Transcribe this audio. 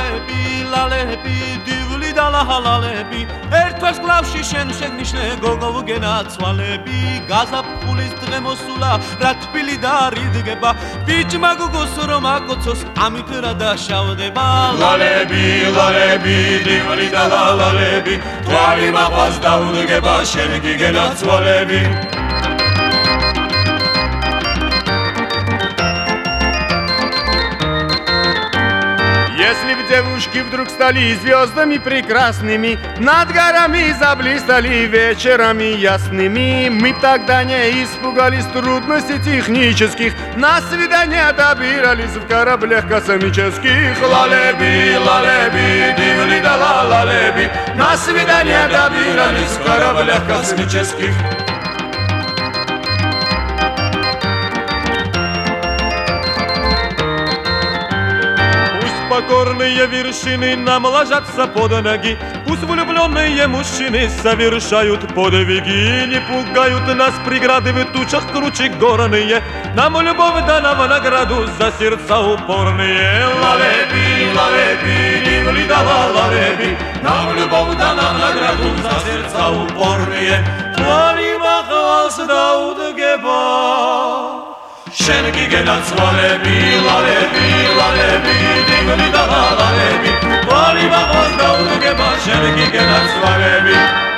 ლალები დივლი და ლალები ერთვას გლავში შენ შეგნიშნე გოგო გენაცვალები გაზაფხულის დღე მოსულა რა თბილი და რიდგება ბიჭმა გოგოს რომ აკოცოს ამით რა დაშავდება ლალები დივლი და ლალები თვალი მაყვას დაუდგება შენ გენაცვალები Если б девушки вдруг стали звездами прекрасными, над горами заблистали вечерами ясными, мы тогда не испугались трудностей технических, на свидания добирались в кораблях космических. Лалеби, дивли да лалеби, на свидания добирались в кораблях космических. Покорные вершины нам ложатся под ноги Пусть влюбленные мужчины совершают подвиги Не пугают нас преграды в тучах круче горные Нам любовь дана в награду за сердца упорные Лалеби, дивли да лалеби Нам любовь дана в награду за сердца упорные Твали махалс да удгеба შენ გიგენაცვალები ლალები დივლი და ლალები ვალი მაყვას დაუდგება შენ გიგენაცვალები